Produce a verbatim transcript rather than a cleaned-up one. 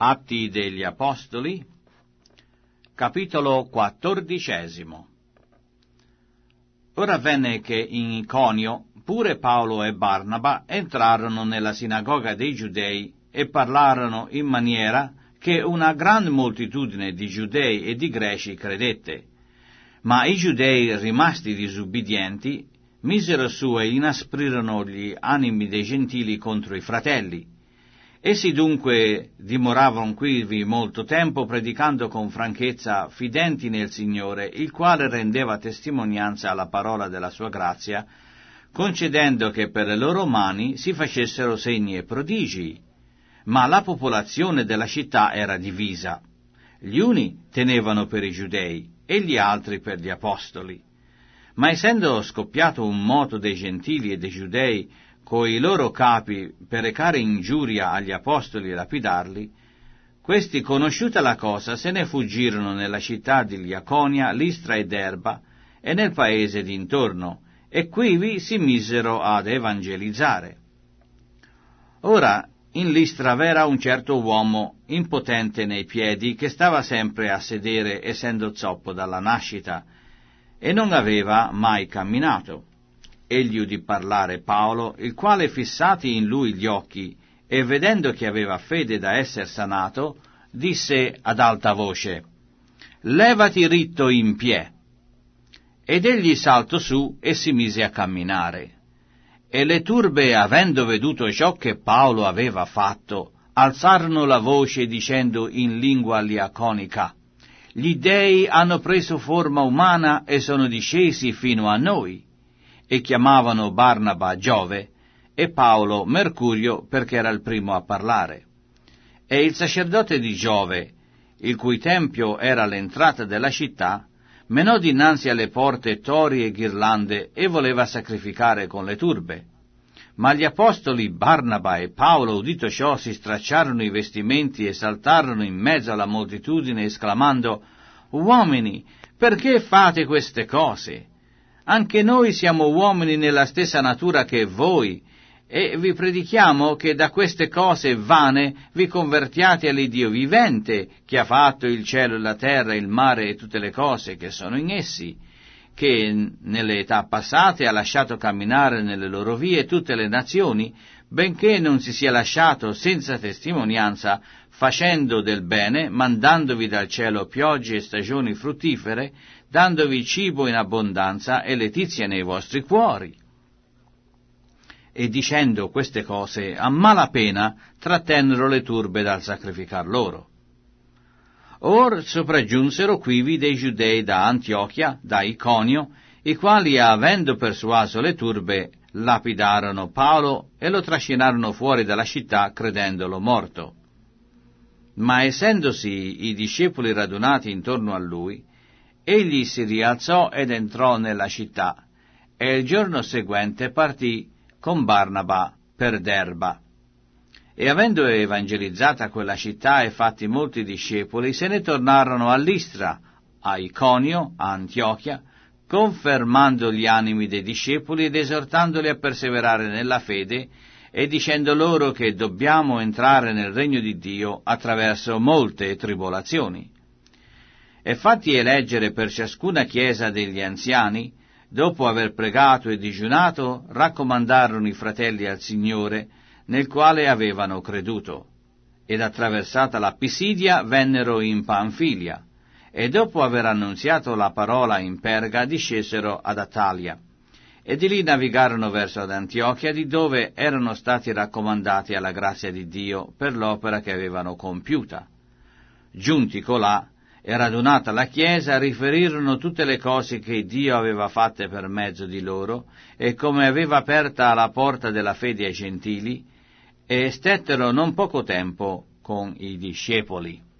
Atti degli Apostoli, capitolo quattordicesimo. Ora avvenne che in Iconio pure Paolo e Barnaba entrarono nella sinagoga dei Giudei e parlarono in maniera che una gran moltitudine di Giudei e di Greci credette. Ma i Giudei, rimasti disubbidienti, misero su e inasprirono gli animi dei gentili contro i fratelli. Essi dunque dimoravano quivi molto tempo, predicando con franchezza, fidenti nel Signore, il quale rendeva testimonianza alla parola della sua grazia, concedendo che per le loro mani si facessero segni e prodigi. Ma la popolazione della città era divisa. Gli uni tenevano per i Giudei e gli altri per gli Apostoli. Ma essendo scoppiato un moto dei gentili e dei Giudei coi loro capi per recare ingiuria agli apostoli e lapidarli, questi, conosciuta la cosa, se ne fuggirono nella città di Iaconia, Listra ed Erba, e nel paese d'intorno, e quivi si misero ad evangelizzare. Ora, in Listra v'era un certo uomo impotente nei piedi, che stava sempre a sedere, essendo zoppo dalla nascita, e non aveva mai camminato. Egli udì parlare Paolo, il quale, fissati in lui gli occhi, e vedendo che aveva fede da esser sanato, disse ad alta voce: «Levati ritto in piè». Ed egli saltò su e si mise a camminare. E le turbe, avendo veduto ciò che Paolo aveva fatto, alzarono la voce dicendo in lingua liaconica: «Gli dei hanno preso forma umana e sono discesi fino a noi». E chiamavano Barnaba Giove e Paolo Mercurio, perché era il primo a parlare. E il sacerdote di Giove, il cui tempio era all'entrata della città, menò dinanzi alle porte tori e ghirlande e voleva sacrificare con le turbe. Ma gli apostoli Barnaba e Paolo, udito ciò, si stracciarono i vestimenti e saltarono in mezzo alla moltitudine, esclamando: «Uomini, perché fate queste cose? Anche noi siamo uomini nella stessa natura che voi, e vi predichiamo che da queste cose vane vi convertiate all'Iddio vivente, che ha fatto il cielo e la terra, il mare e tutte le cose che sono in essi, che nelle età passate ha lasciato camminare nelle loro vie tutte le nazioni, benché non si sia lasciato senza testimonianza, facendo del bene, mandandovi dal cielo piogge e stagioni fruttifere, dandovi cibo in abbondanza e letizia nei vostri cuori». E dicendo queste cose, a malapena trattennero le turbe dal sacrificar loro. Or sopraggiunsero quivi dei Giudei da Antiochia, da Iconio, i quali, avendo persuaso le turbe, lapidarono Paolo e lo trascinarono fuori dalla città, credendolo morto. Ma essendosi i discepoli radunati intorno a lui, egli si rialzò ed entrò nella città, e il giorno seguente partì con Barnaba per Derba. E avendo evangelizzata quella città e fatti molti discepoli, se ne tornarono a Listra, a Iconio, a Antiochia, confermando gli animi dei discepoli ed esortandoli a perseverare nella fede, e dicendo loro che dobbiamo entrare nel regno di Dio attraverso molte tribolazioni. E fatti eleggere per ciascuna chiesa degli anziani, dopo aver pregato e digiunato, raccomandarono i fratelli al Signore, nel quale avevano creduto. Ed attraversata la Pisidia vennero in Panfilia, e dopo aver annunziato la parola in Perga discesero ad Attalia, e di lì navigarono verso ad Antiochia, di dove erano stati raccomandati alla grazia di Dio per l'opera che avevano compiuta. Giunti colà e radunata la Chiesa, riferirono tutte le cose che Dio aveva fatte per mezzo di loro, e come aveva aperta la porta della fede ai gentili, e stettero non poco tempo con i discepoli.